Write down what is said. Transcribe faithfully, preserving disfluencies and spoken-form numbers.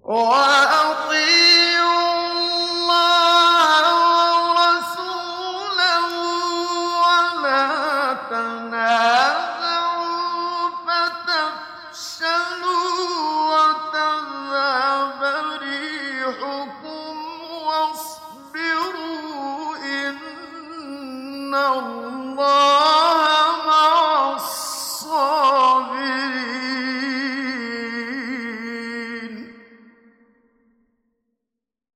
وَأَطِيعُوا اللَّهَ وَرَسُولَهُ وَلَا تَنَازَعُوا فَتَفْشَلُوا وَتَذْهَبَ رِيحُكُمْ وَاصْبِرُوا ۚ إِنَّ اللَّهَ